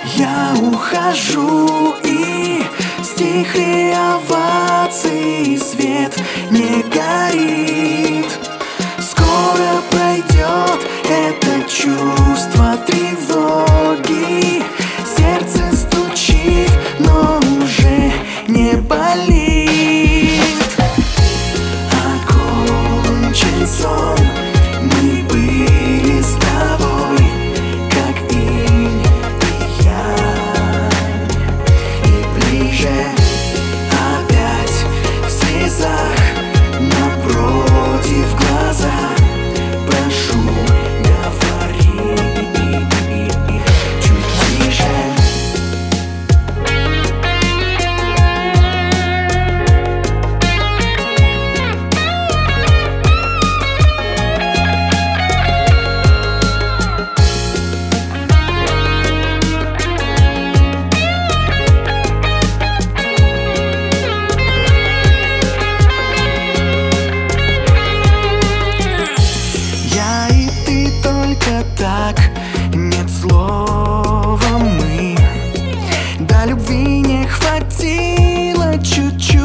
Я ухожу, и стихли овации, свет не горит. Скоро пройдет это чувство тревоги. Сердце стучит, но уже не болит. Окончен сон, мы были с тобой, как инь и янь. И ближе опять в слезах, напротив глаза. Прошу, говори чуть тише. Я и ты только так, нет слова мы. До любви не хватило чуть-чуть.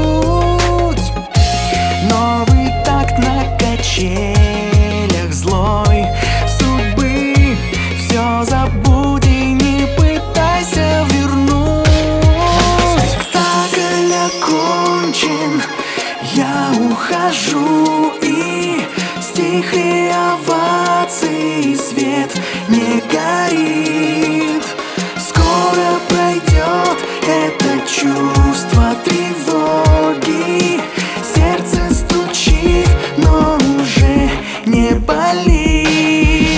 Новый такт на качелях злой судьбы. Все забудь и не пытайся вернуть. Спектакль окончен, я ухожу, и стихли овации, свет не горит. Скоро пройдет это чувство тревоги. Сердце стучит, но уже не болит.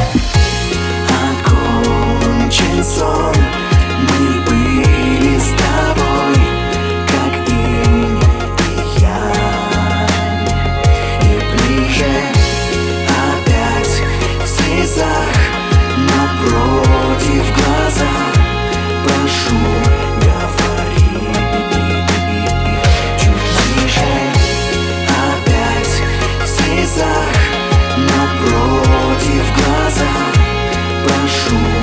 Окончен сон, мы были с тобой, как инь и янь. И ближе опять в слезах, напротив глаза. Прошу, говори чуть тише. Опять в слезах, напротив глаза. Прошу,